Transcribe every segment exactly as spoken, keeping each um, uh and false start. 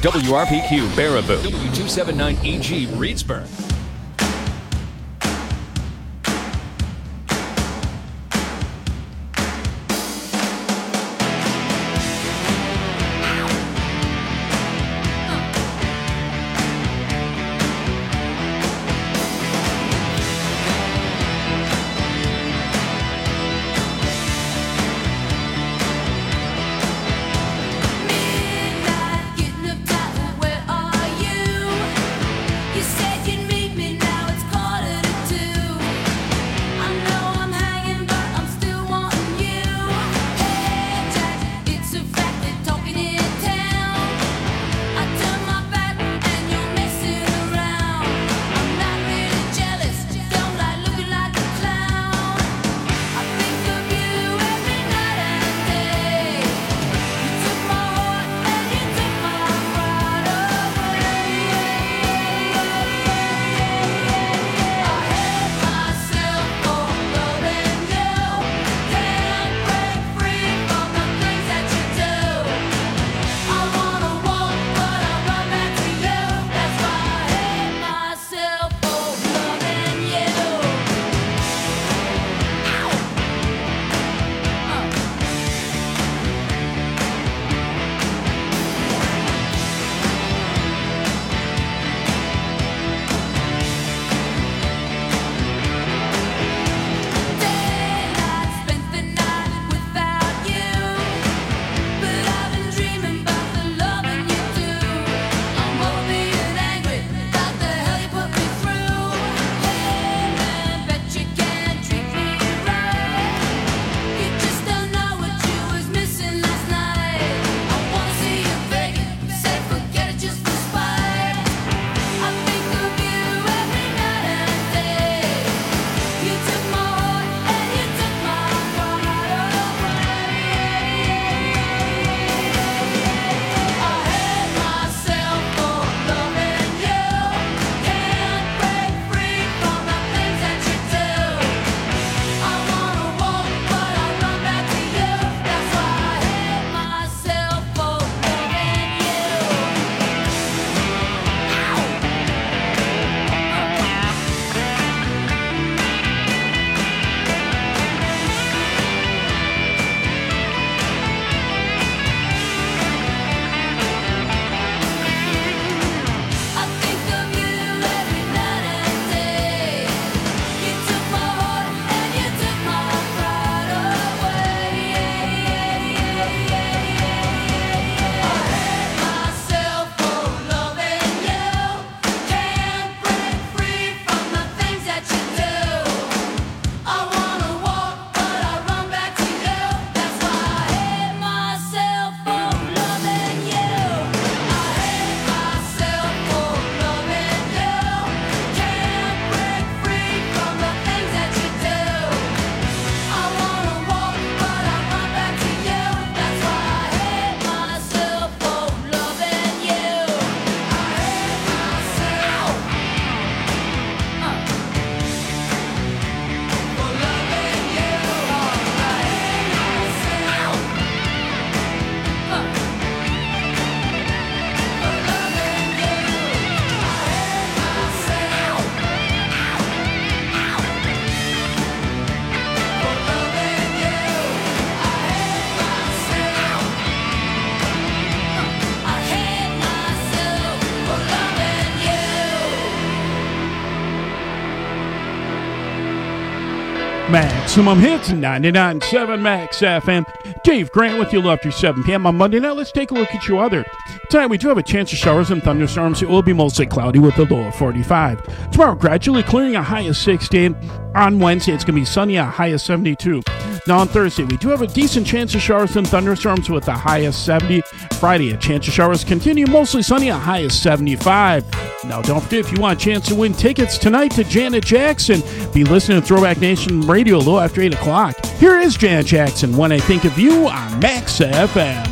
W R P Q Baraboo, W two seventy-nine E G Reedsburg. Maximum Hits, ninety-nine point seven Max F M. Dave Grant with you till after seven p.m. on Monday. Now let's take a look at your weather. Tonight we do have a chance of showers and thunderstorms. It will be mostly cloudy with a low of forty-five. Tomorrow gradually clearing, a high of sixty. On Wednesday it's going to be sunny, a high of seventy-two. Now on Thursday we do have a decent chance of showers and thunderstorms with a high of seventy. Friday a chance of showers continue, mostly sunny, a high of seventy-five. Now don't forget, if you want a chance to win tickets tonight to Janet Jackson, be listening to Throwback Nation Radio a little after eight o'clock. Here is Janet Jackson, When I Think of You, on Max F M.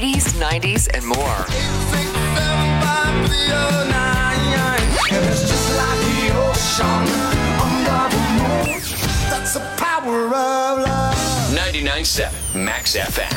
eighties, nineties, and more. It's just like the ocean under the moon. That's the power of love. ninety-nine point seven Max F M.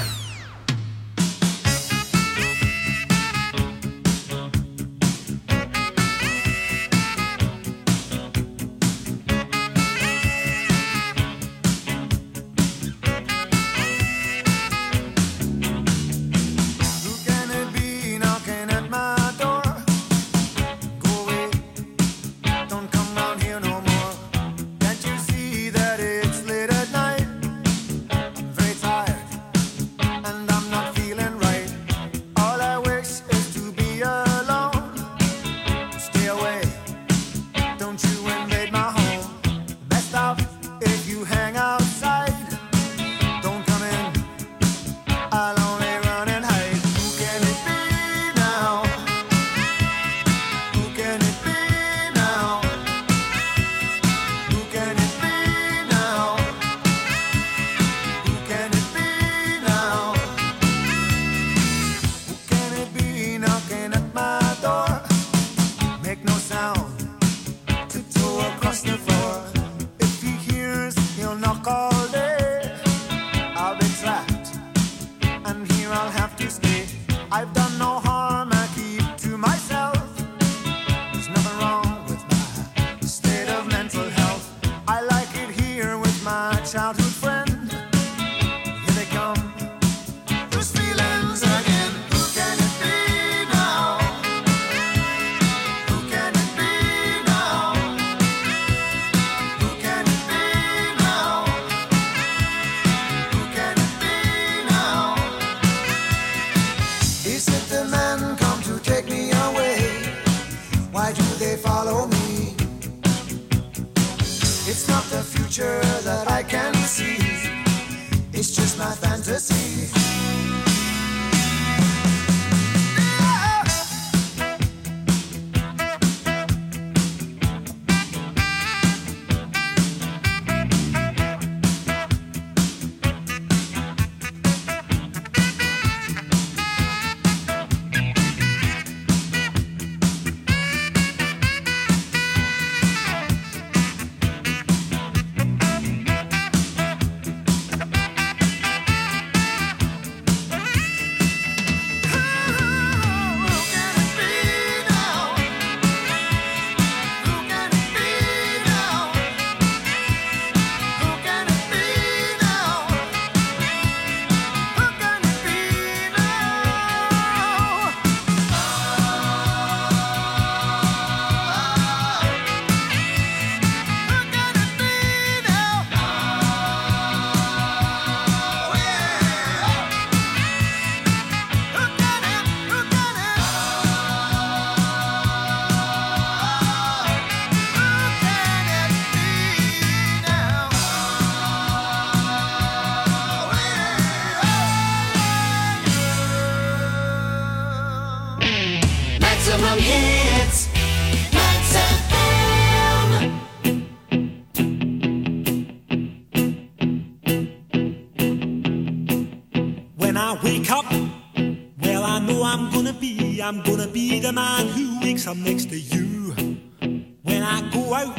I'm gonna be the man who wakes up next to you. When I go out,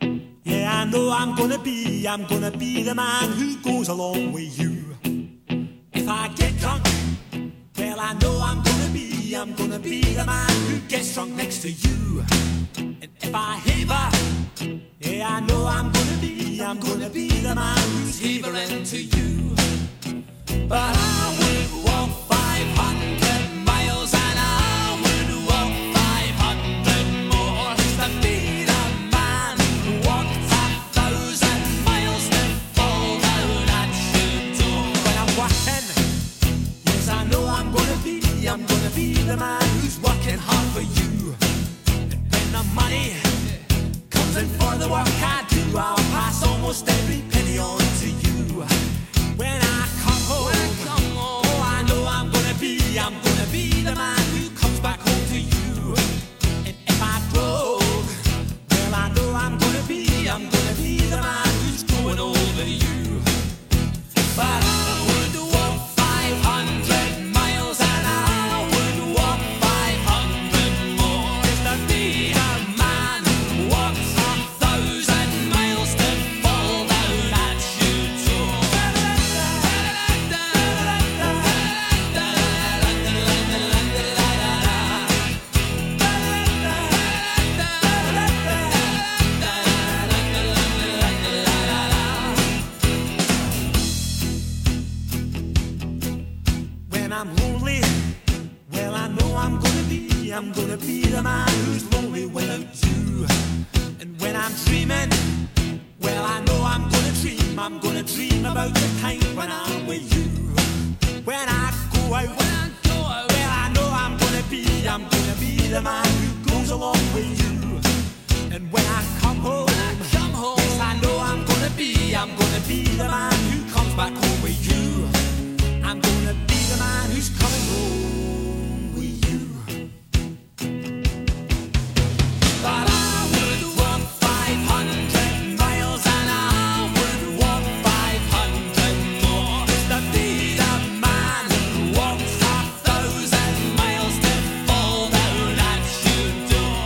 yeah, I know I'm gonna be, I'm gonna be the man who goes along with you. If I get drunk, well, I know I'm gonna be, I'm gonna be the man who gets drunk next to you. And if I haver, yeah, I know I'm gonna be, I'm gonna be the man who's havering to you. But I would walk five hundred miles and I would walk five hundred more to be the man who walked a thousand miles to fall down at your door. When I'm working, yes, I know I'm gonna be, I'm gonna be the man who's working hard for you. And when the money comes in for the work I do, I'll pass almost every penny on to you. When I come home, when I come home, oh, I know I'm gonna be, I'm gonna be the man who comes back home to you. And if I broke, well, I know I'm gonna be, I'm gonna be the man who's going over you. But I would walk five hundred miles and I'm lonely, well I know I'm gonna be, I'm gonna be the man who's lonely without you. And when I'm dreaming, well I know I'm gonna dream, I'm gonna dream about the time when I'm with you. When I go out, when I go out, well I know I'm gonna be, I'm gonna be the man who goes along with you. And when I come home, when I come home, yes I know I'm gonna be, I'm gonna be the man who comes back home with you. I'm gonna be the man who's coming home with you. But I would walk five hundred miles and I would walk five hundred more just to be the man who walks a thousand miles to fall down at your door.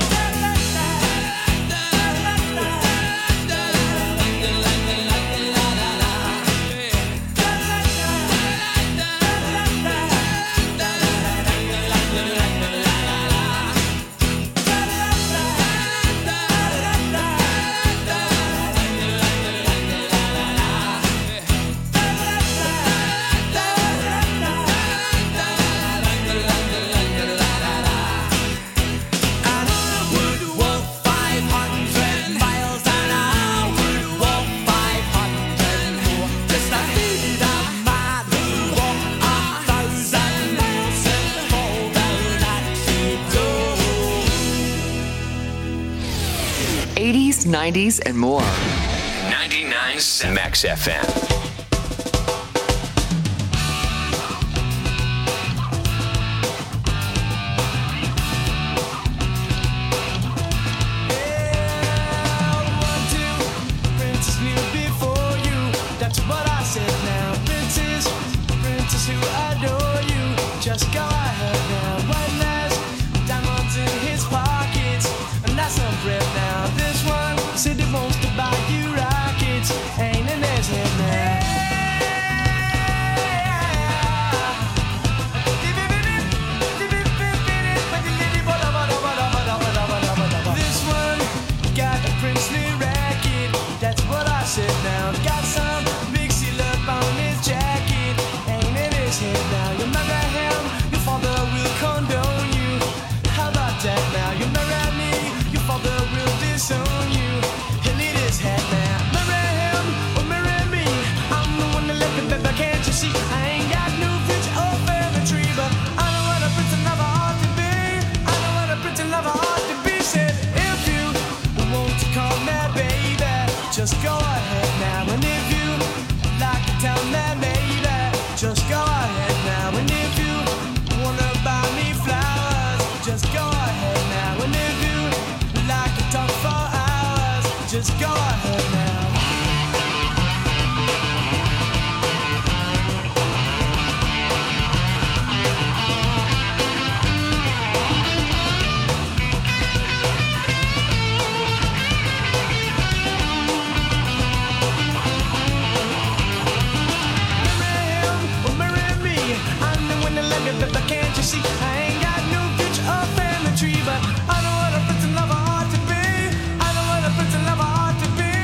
eighties, nineties, and more. ninety-nine point seven Max F M. Just go ahead now, one last diamonds in his pockets, and that's some bread now. This one said he wants to buy you rockets, ain't in his head now. This one got a princely racket, that's what I said now. Got some big seal up on his jacket, ain't in his head now. You marry him, your father will condone you. How about that now? You marry me, your father will disown you. He'll eat his head now. Marry him or marry me, I'm the one that left the baby, can't you see? I ain't got no future or family tree, but I know what a prince lover ought to be. I know what a prince lover ought to be. Said if you want to call me baby, just go ahead now. And if you like to tell me maybe, just go ahead now. And if you wanna buy me flowers, just go ahead now. And if you like to talk for hours, just go ahead now. But can't you see, I ain't got no future or family tree, but I know what a prince and lover ought to be. I know what a prince and lover ought to be.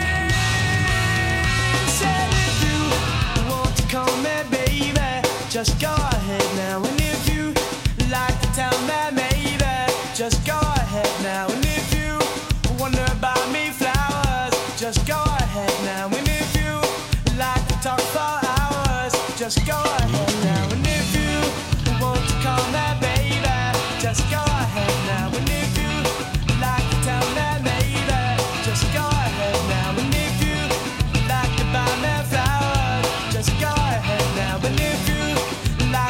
Said if you want to call me baby, just go ahead now. And if you like to tell me maybe, just go ahead now. And if you wanna buy me flowers, just go ahead now. And if you like to talk for hours, just go ahead now. And if you want to call me baby, just go ahead now. And if you like to tell me maybe, just go ahead now. And if you like to buy me flowers, just go ahead now. And if you like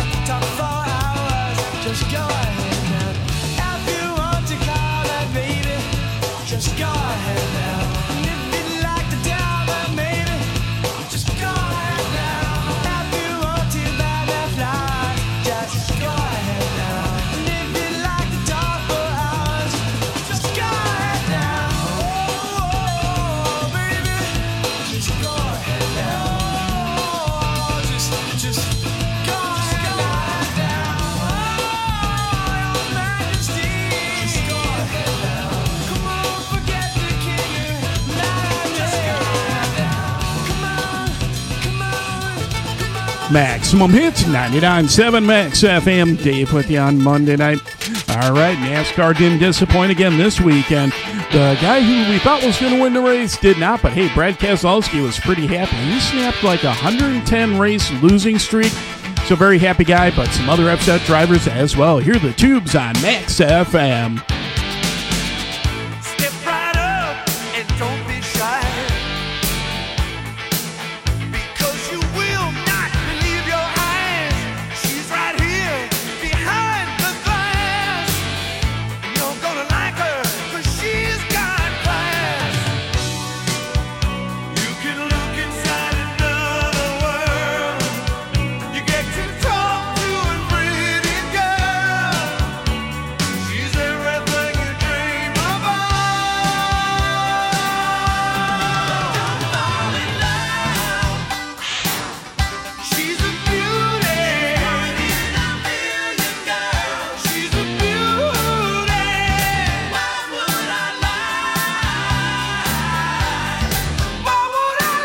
Maximum Hits, ninety-nine point seven Max F M. Dave with you on Monday night. All right, NASCAR didn't disappoint again this weekend. The guy who we thought was going to win the race did not, but hey, Brad Keselowski was pretty happy. He snapped like a one hundred ten race losing streak. So very happy guy, but some other upset drivers as well. Here are the Tubes on Max F M. Step right up and don't be shy, because you will not believe your eyes. She's right here behind the glass. You're gonna like her, cause she's got class. You can look inside another world. You get to talk to a pretty girl. She's everything you dream about. Don't fall in love. She's a beauty. One in a million girls. She's a beauty. Why would I lie? Why would I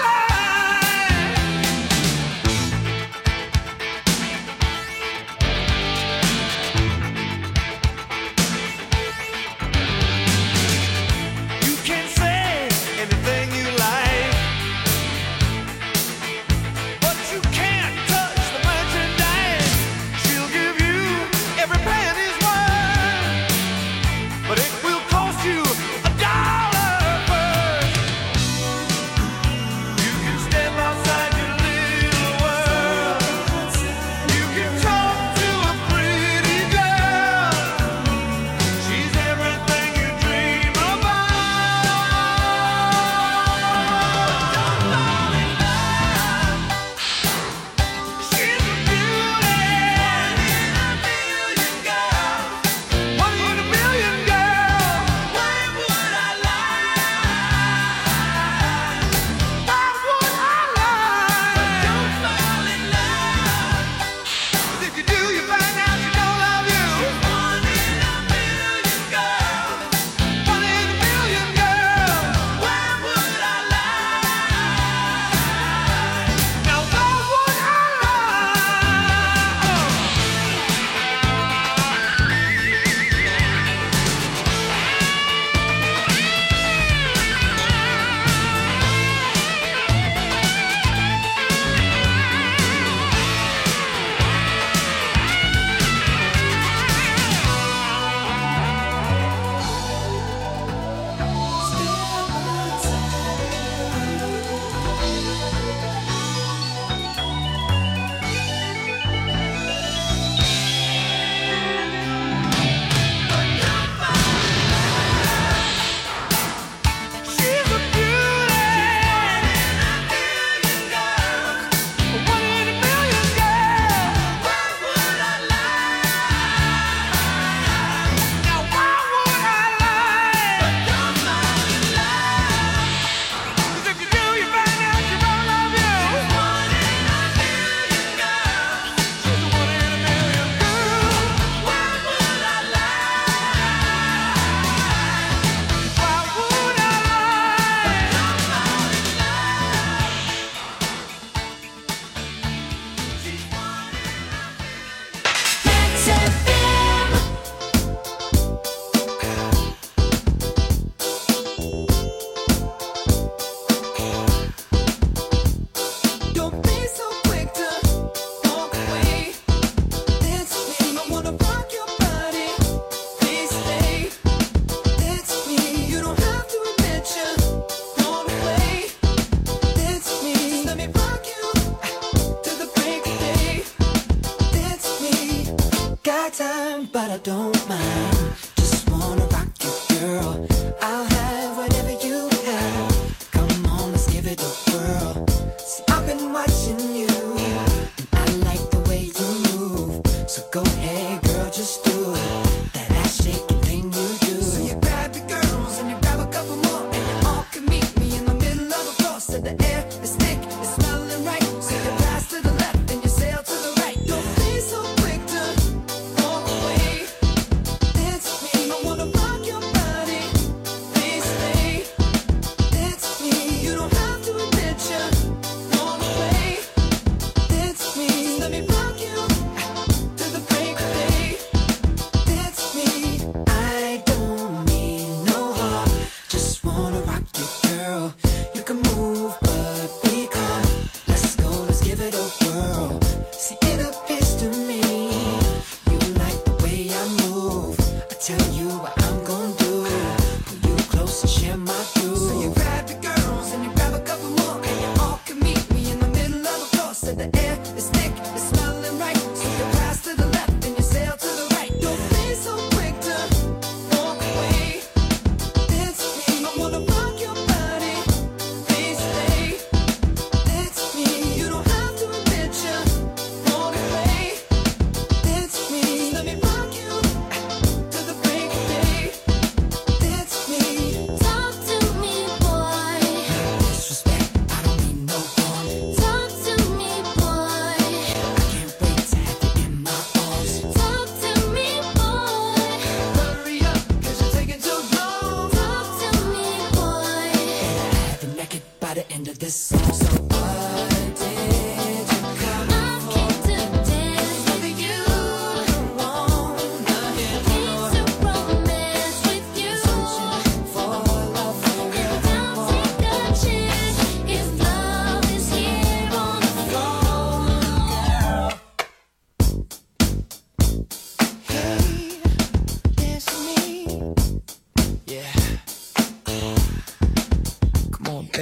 lie? You can say anything you like, but you can't touch the merchandise. She'll give you every penny's worth, but it will cost you a dollar first. You can step outside your little world. You can talk to a pretty girl. She's everything you dream about. Don't fall in love. She's a beauty. One in a million girls. One in a million girls. Why would I lie? Why would I lie? Don't fall in love. 'Cause if you do, you find out she don't love you. One in a million girls. One in a million girls. Why would I lie? Now why would I She's a beauty. One in a million girls. Why would I lie? Now why would I lie? Don't fall in love. 'Cause if you do, you find out she don't love you. One in a million girls. She's a one in a million girl. Why would I lie? Why would I lie? Don't fall in love. She's one in a Max F M. Don't be so quick to walk away. That's me. I wanna rock your body. Please stay. That's me. You don't have to admit you're gone away. That's me. Just let me rock you to the break of day. That's me. Got time, but I don't mind. Just wanna rock you, girl. I'll have whatever you have. Come on, let's give it a whirl. See, I've been watching you, and I like the way you move. So go ahead, girl, just do it. That ass shaking thing you do. So you grab your girls and you grab a couple more, and you all can meet me in the middle of the floor. So the air is thick, it's smelling right. So you pass to the left and you sail to the right. Don't be so quick to walk away. That's me. I wanna rock your body. Please stay. That's me. You don't have to admit you're gone away. That's me.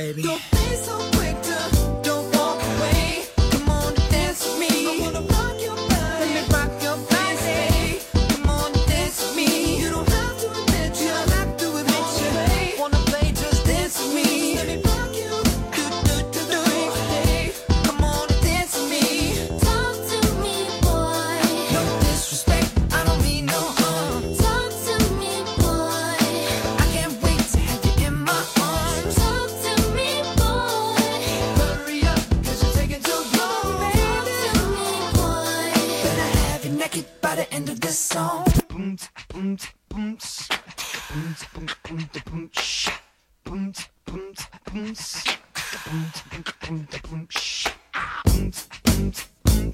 baby. Don't be so quick to don't walk away. Come on, dance with me. I wanna rock your body. Let me rock your body. Come on, dance with me. You don't have to admit you don't have to admit you wanna play, just dance with me. Let me rock you. Do do do do. Hey, come on, dance with me. Talk to me, boy. No disrespect, I don't mean no harm. Talk to me, boy. I can't wait to have you in my arms. Talk to me, boy. Hurry up, cause you're taking too long, Talk baby. to me, boy. Gonna have you naked by the end of this song. Boom, boom, boom, boom, boom, boom, boom, shh. Boom, boom, boom, boom, boom, boom, boom, shh. Boom, boom, boom, boom,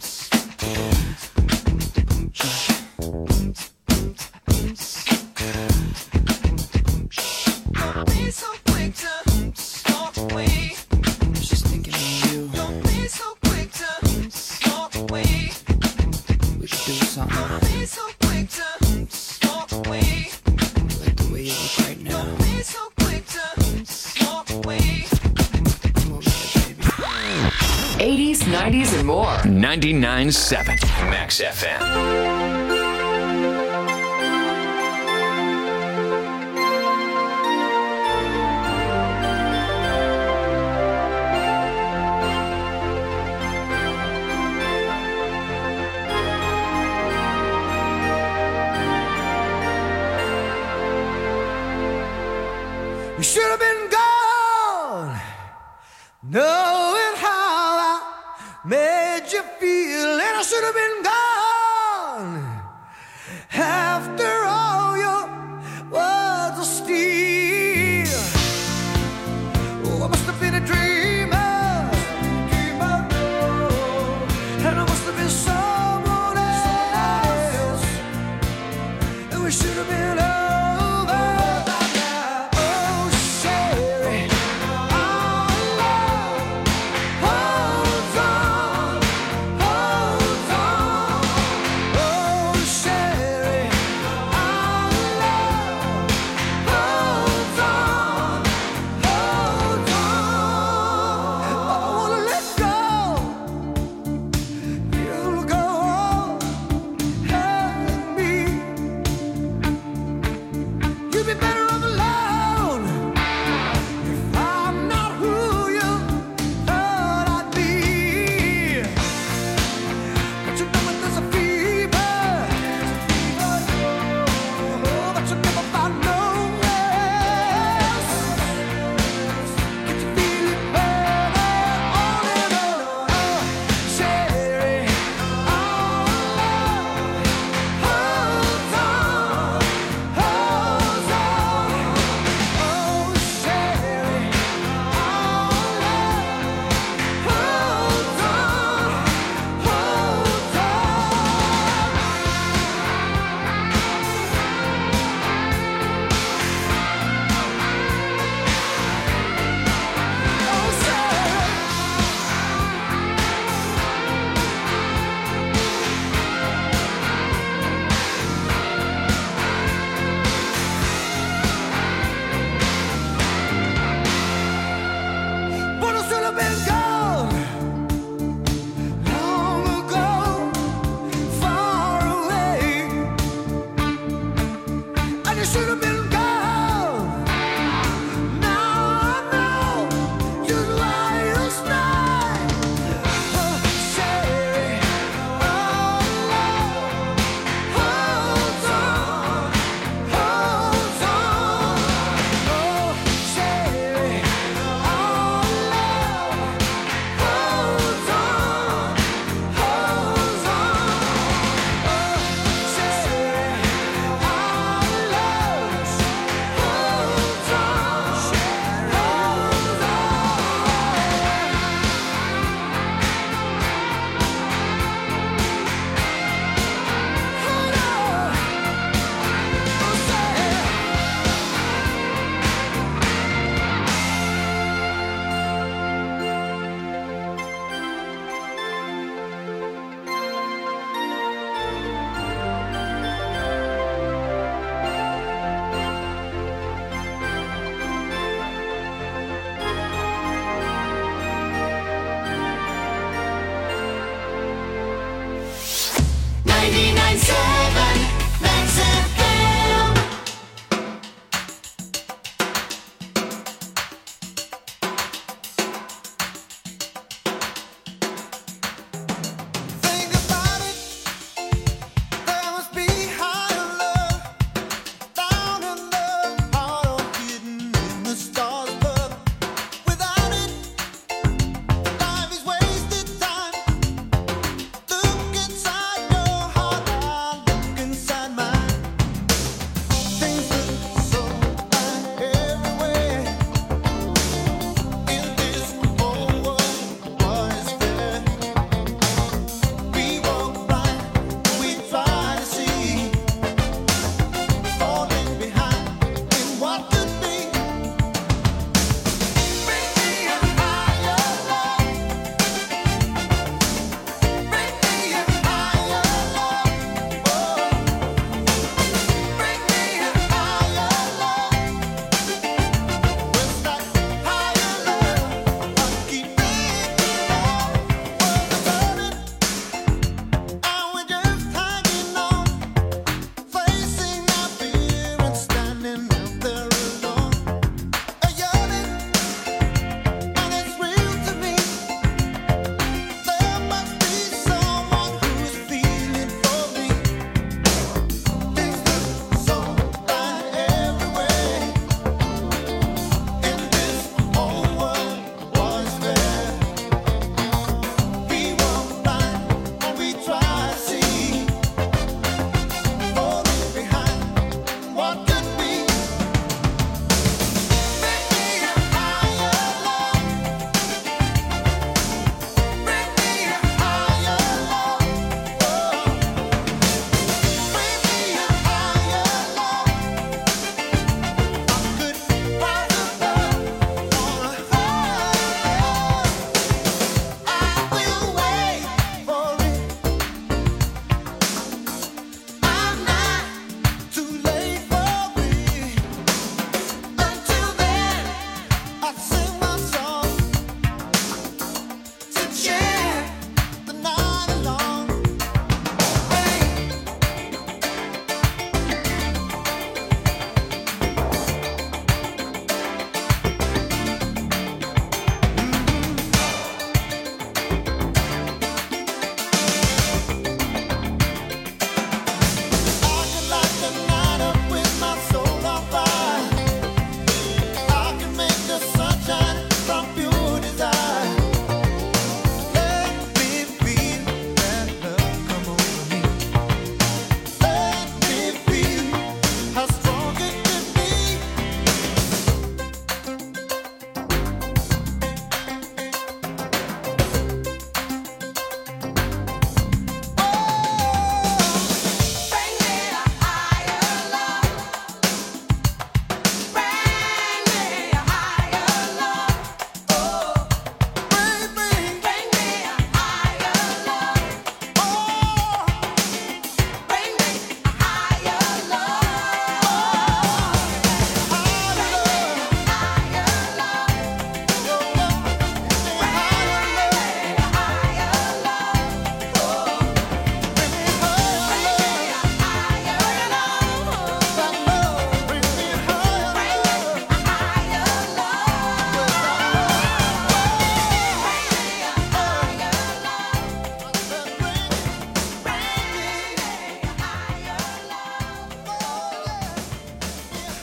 boom, shh. Boom, boom, boom, boom, shh. Don't be so quick to walk away. I'm just thinking of you. Don't be so quick to walk away. We should do something. Don't be so quick to walk away. I like the way you look right now. Don't be so quick to walk away. Come over here, baby. eighties, nineties, and more. ninety-nine point seven Max F M. You should have been gone, knowing how I made you feel, and I should have been gone. After all your words of steel, oh, I must have been a dreamer, dreamer, and I must have been someone else, and we should have been over. Oh, Sherry, oh,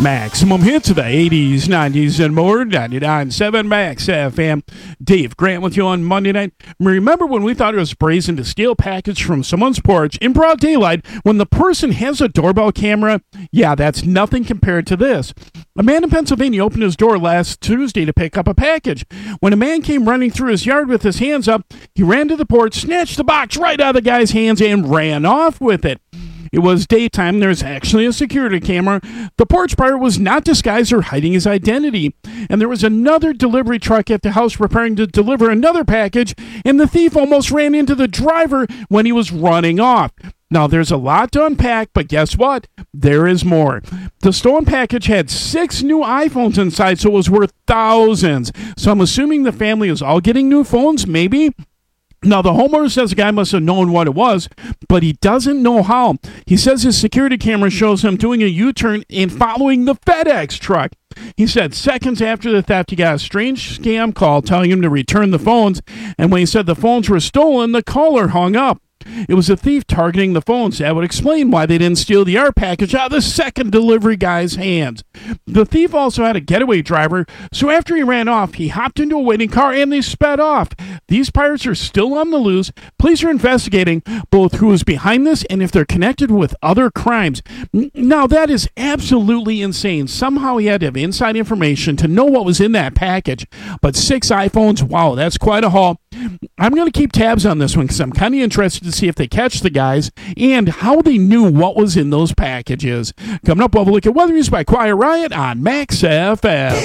Maximum hits of the eighties, nineties, and more. ninety-nine point seven Max F M. Dave Grant with you on Monday night. Remember when we thought it was brazen to steal a package from someone's porch in broad daylight when the person has a doorbell camera? Yeah, that's nothing compared to this. A man in Pennsylvania opened his door last Tuesday to pick up a package. When a man came running through his yard with his hands up, he ran to the porch, snatched the box right out of the guy's hands, and ran off with it. It was daytime. There's actually a security camera. The porch buyer was not disguised or hiding his identity. And there was another delivery truck at the house preparing to deliver another package, and the thief almost ran into the driver when he was running off. Now, there's a lot to unpack, but guess what? There is more. The stolen package had six new iPhones inside, so it was worth thousands. So I'm assuming the family is all getting new phones, maybe? Now, the homeowner says the guy must have known what it was, but he doesn't know how. He says his security camera shows him doing a U-turn and following the FedEx truck. He said seconds after the theft, he got a strange scam call telling him to return the phones, and when he said the phones were stolen, the caller hung up. It was a thief targeting the phones. That would explain why they didn't steal the art package out of the second delivery guy's hands. The thief also had a getaway driver, so after he ran off, he hopped into a waiting car and they sped off. These pirates are still on the loose. Police are investigating both who is behind this and if they're connected with other crimes. Now, that is absolutely insane. Somehow he had to have inside information to know what was in that package. But six iPhones, wow, that's quite a haul. I'm going to keep tabs on this one because I'm kind of interested to see if they catch the guys and how they knew what was in those packages. Coming up, we'll have a look at Weather News by Quiet Riot on Max F M.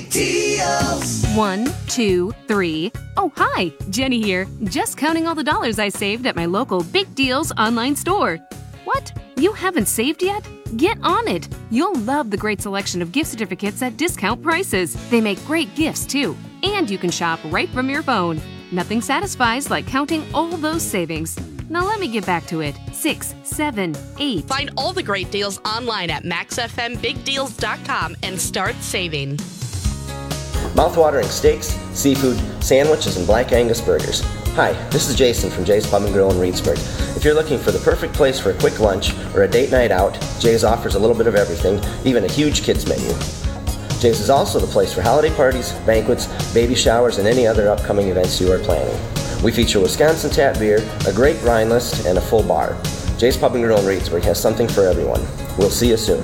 One, two, three. Oh, hi, Jenny here. Just counting all the dollars I saved at my local Big Deals online store. What? You haven't saved yet? Get on it. You'll love the great selection of gift certificates at discount prices. They make great gifts, too. And you can shop right from your phone. Nothing satisfies like counting all those savings. Now let me get back to it. Six, seven, eight. Find all the great deals online at max f m big deals dot com and start saving. Mouthwatering steaks, seafood, sandwiches, and Black Angus burgers. Hi, this is Jason from Jay's Pub and Grill in Reedsburg. If you're looking for the perfect place for a quick lunch or a date night out, Jay's offers a little bit of everything, even a huge kids menu. Jay's is also the place for holiday parties, banquets, baby showers, and any other upcoming events you are planning. We feature Wisconsin tap beer, a great wine list, and a full bar. Jay's Pub and Grill in Reedsburg has something for everyone. We'll see you soon.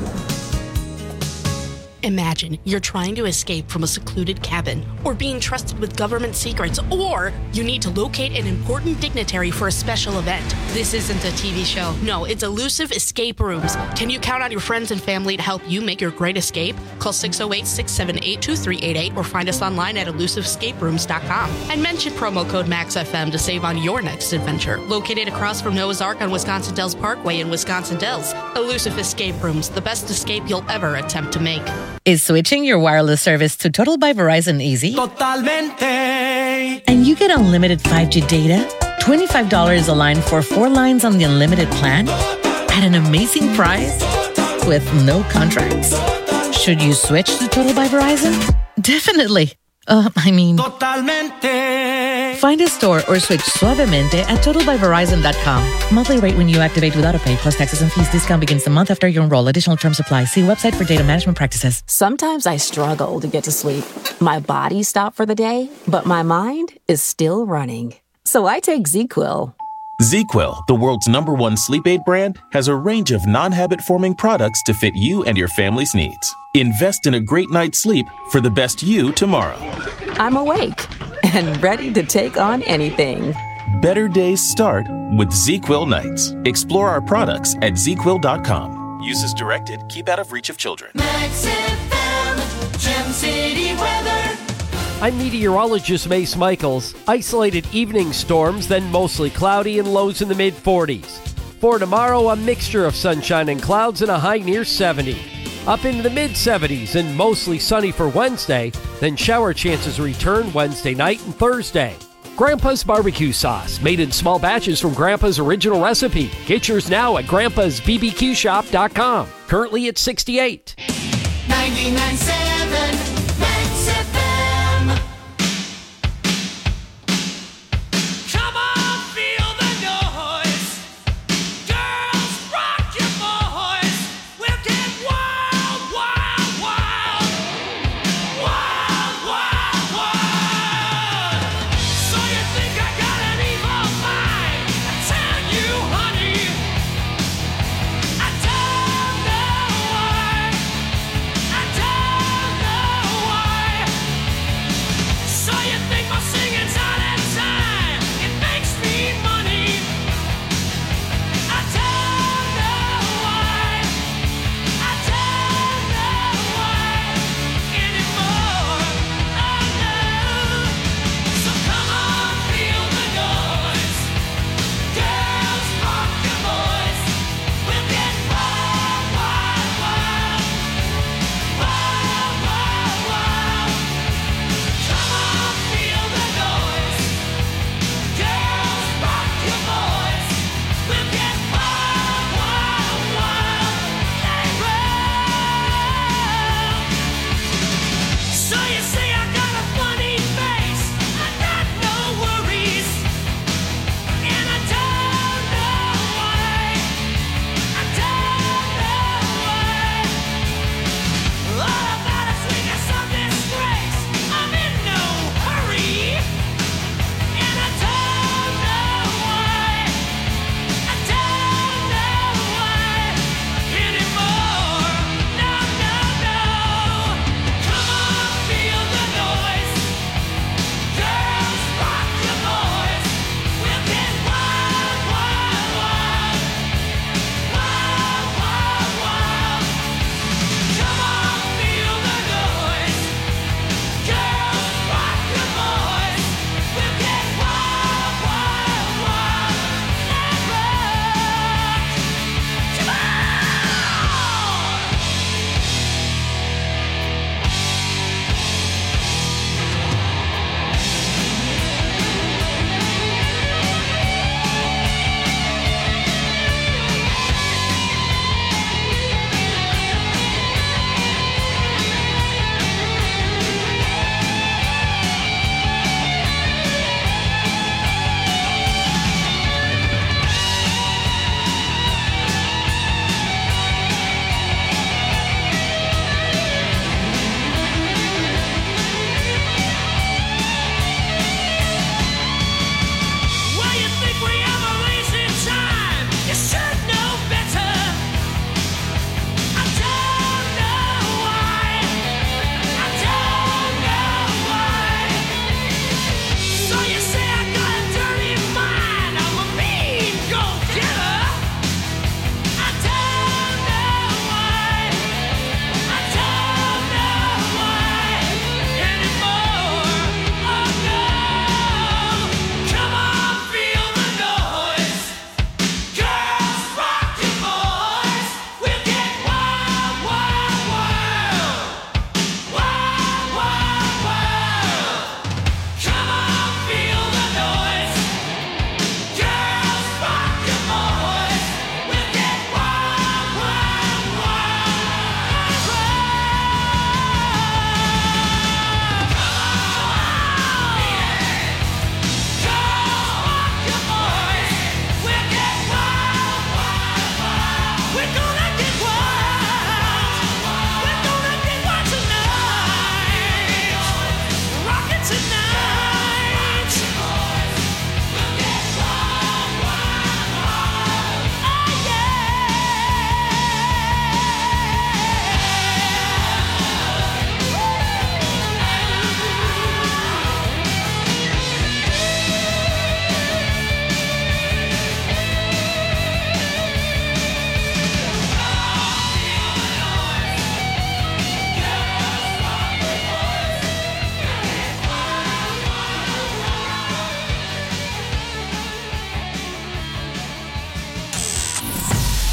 Imagine you're trying to escape from a secluded cabin, or being trusted with government secrets, or you need to locate an important dignitary for a special event. This isn't a T V show. No, it's Elusive Escape Rooms. Can you count on your friends and family to help you make your great escape? Call six oh eight, six seven eight, two three eight eight or find us online at elusive escape rooms dot com. And mention promo code MAXFM to save on your next adventure. Located across from Noah's Ark on Wisconsin Dells Parkway in Wisconsin Dells, Elusive Escape Rooms, the best escape you'll ever attempt to make. Is switching your wireless service to Total by Verizon easy? Totalmente. And you get unlimited five G data, twenty-five dollars a line for four lines on the unlimited plan, at an amazing price, with no contracts. Should you switch to Total by Verizon? Definitely. Uh, I mean... Totalmente. Find a store or switch suavemente at total by verizon dot com. Monthly rate when you activate without a pay plus taxes and fees. Discount begins the month after you enroll. Additional terms apply. See website for data management practices. Sometimes I struggle to get to sleep. My body stopped for the day, but my mind is still running. So I take ZzzQuil. ZzzQuil, the world's number one sleep aid brand, has a range of non-habit-forming products to fit you and your family's needs. Invest in a great night's sleep for the best you tomorrow. I'm awake and ready to take on anything. Better days start with ZzzQuil nights. Explore our products at ZzzQuil dot com. Use as directed. Keep out of reach of children. Max F M, Gem City weather. I'm meteorologist Mace Michaels. Isolated evening storms, then mostly cloudy and lows in the mid forties. For tomorrow, a mixture of sunshine and clouds and a high near seventy. Up into the mid seventies and mostly sunny for Wednesday, then shower chances return Wednesday night and Thursday. Grandpa's barbecue sauce, made in small batches from Grandpa's original recipe. Get yours now at grandpas b b q shop dot com. Currently at sixty-eight. ninety-nine point seven Max F M. Come on, feel the noise. Girls, rock your boys. We'll get wild, wild,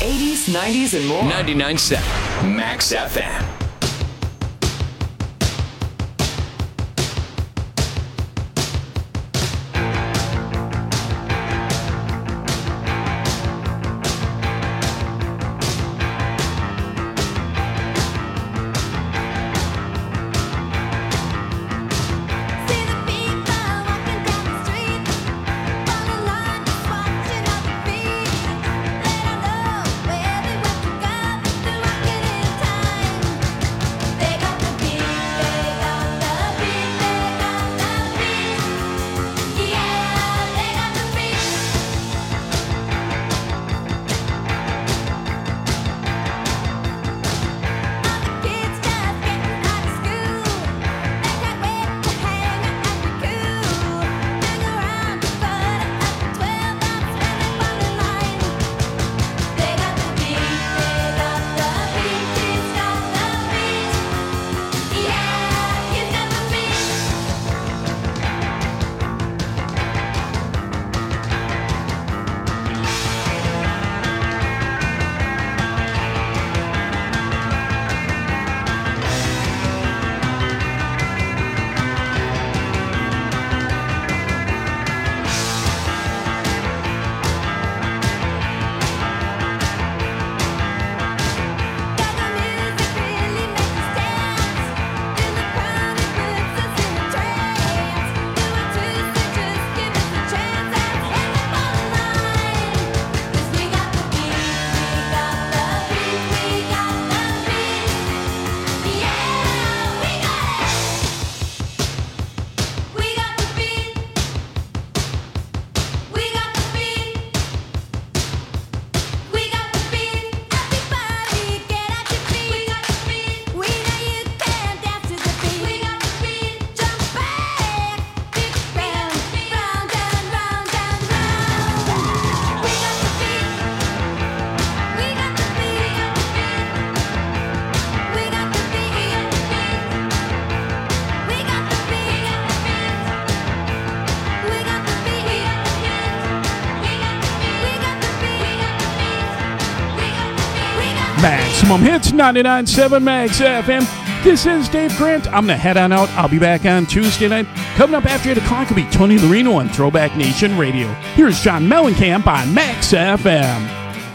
eighties, nineties, and more. ninety-nine point seven Max F M. Maximum Hits, ninety-nine point seven Max F M. This is Dave Grant. I'm going to head on out. I'll be back on Tuesday night. Coming up after eight o'clock will be Tony Lorino on Throwback Nation Radio. Here's John Mellencamp on Max F M.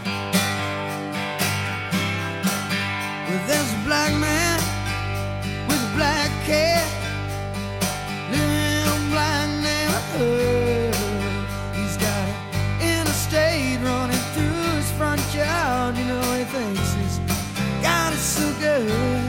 Well, there's a black man with a black cat living in a black neighborhood. He's got an interstate running through his front yard. You know, he thinks he's got it so good.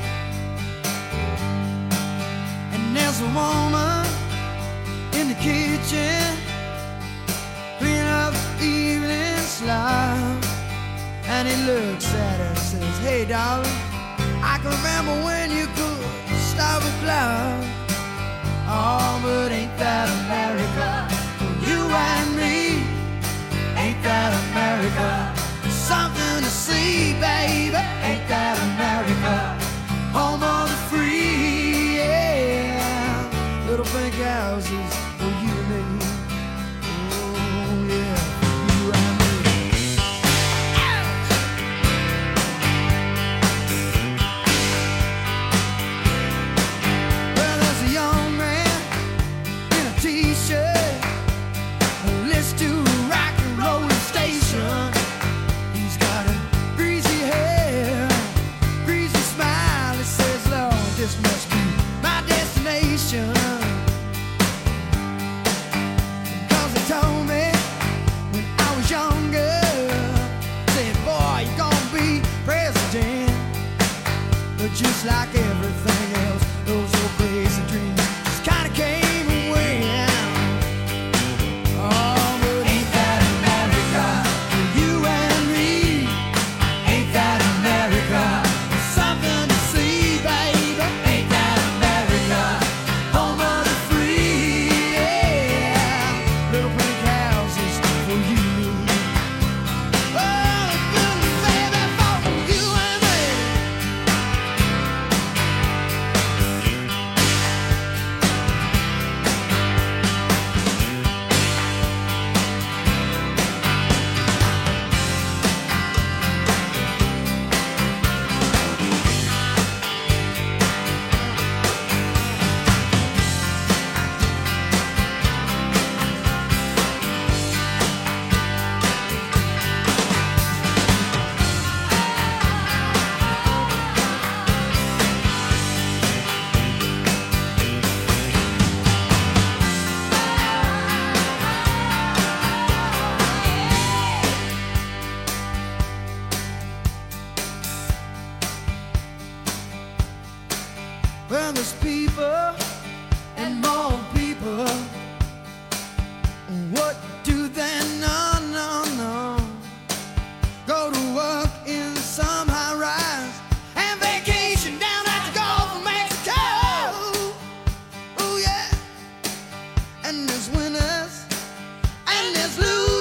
And there's a woman in the kitchen cleaning up the evening slop. And he looks at her and says, hey darling, I can remember when you could stop a cloud. Oh, but ain't that America? For you and me, ain't that America? Something to see, baby, ain't that America? Home of the free, yeah. Little pink houses for you and me. Oh, yeah, you and me. Well, there's a young man in a t-shirt, a list to a rock and roll station. He's got a greasy hair, greasy smile. He says, Lord, this must be my destination. Cause he told me when I was younger, said, boy, you're gonna be president. But just like everything else, those old crazy dreams just kinda came and went. Oh, but ain't that America? For you and me, ain't that America? Something to see, baby, ain't that America? Home of the free, yeah. Little pink houses for you. Oh, baby, for you and me. Well, there's people and more people. What do they know? No, no. Go to work in some high rise and vacation down at the Gulf of Mexico. Oh, yeah. And there's winners and there's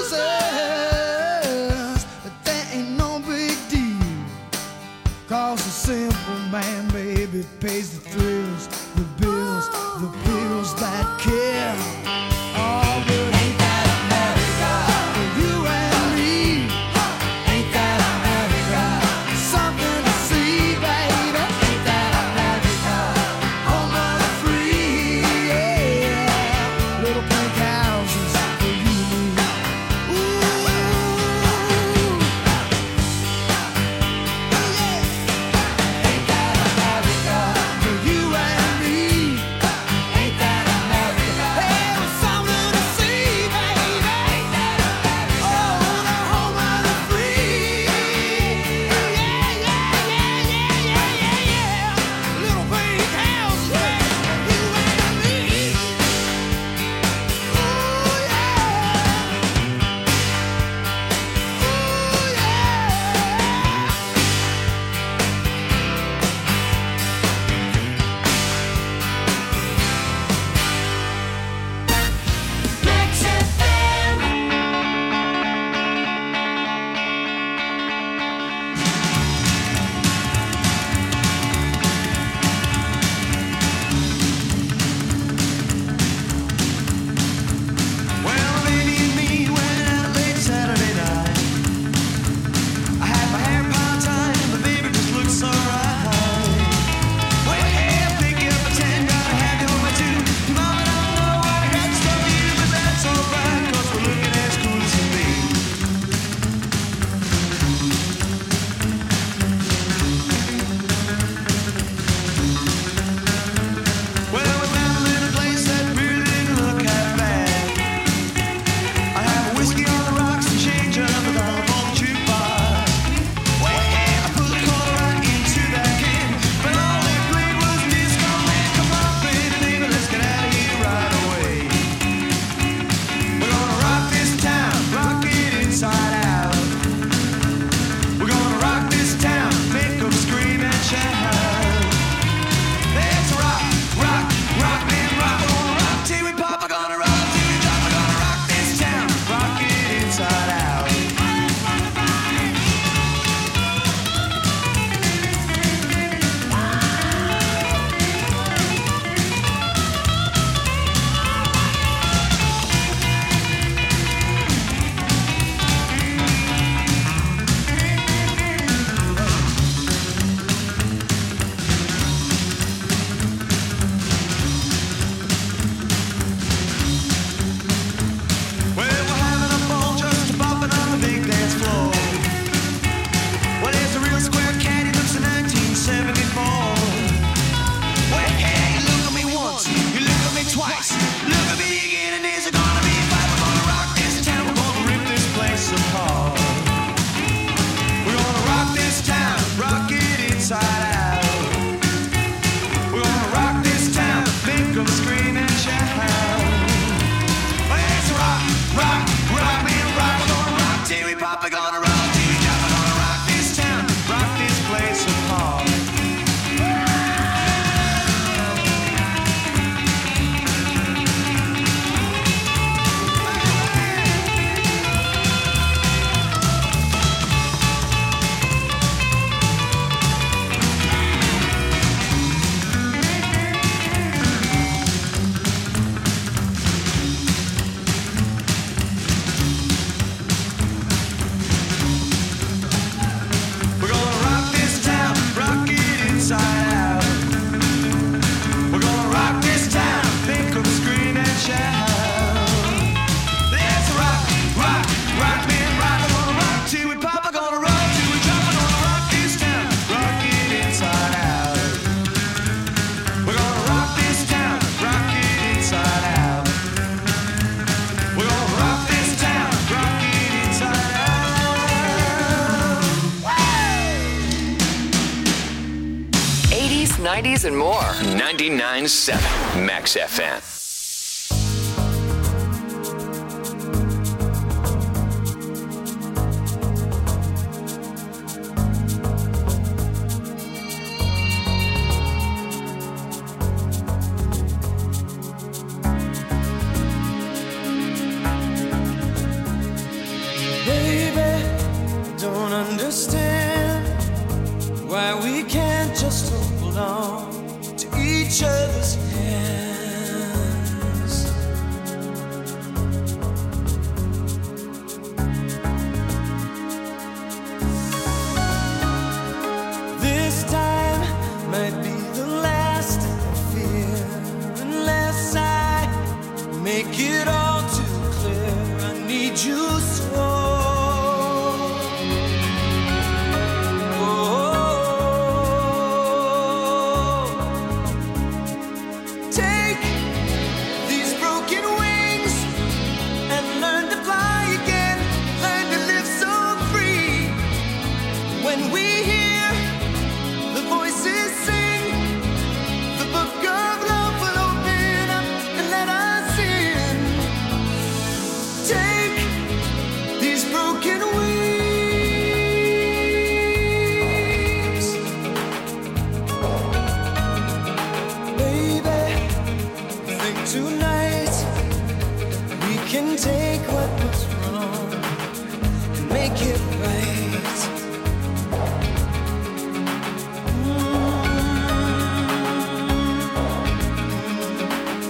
losers, but that ain't no big deal. Cause the simple man, baby, pays the thrills, the bills, the bills that kill. Oh, but ain't that America for you and me? Ain't that America something to see, baby? Ain't that America home of the free? Yeah, little pink houses for you and me. Ooh, ain't that America for you and me? Ain't that America? Hey, it was something to see, baby. Ain't that America? Oh, the home of the free. Yeah, yeah, yeah, yeah, yeah, yeah, yeah. Little pink houses, baby, for you and me. Ooh, yeah. Ooh, Max F M. Well, baby and me went out late Saturday night. I had my hair part time, but baby just looked so right. Well, hey, pick up a ten, gotta have you on my two. Mama don't know what I got to stop you, but that's alright, 'cause we're looking as cool as can be. Well, we found a little place that really didn't look half bad. I have a whiskey on the rocks and change up a dollar for the jukebox. Well, yeah, I put the quarter right into that can, but all they played was disco man. Come on, baby, baby, let's get out of here right away. We're gonna rock this town, rock it inside out. We're gonna rock this town, make 'em scream and shout. Let's rock, rock, rock, man, rock. We're gonna rock till we pop. We're gonna rock till we drop. We're gonna rock this town, rock it inside out. Well, we're having a ball just bopping on the big dance floor. Well, there's a real square cat, he looks in nineteen seventy-four. Well, hey, look at me once, you look at me twice, look at me again, and there's gonna be a fight. We're gonna rock this town, we're gonna rip this place apart. We're gonna rock this town, rock it inside out. We're gonna rock this town, make 'em scream and shout. Let's rock, rock, rock, man, rock. We're gonna rock till we pop. We're gonna rock till we drop. We're gonna rock this town, rock this place apart. nineties, and more. ninety-nine point seven Max F M. Don't understand why we can't just hold on to each other's hand.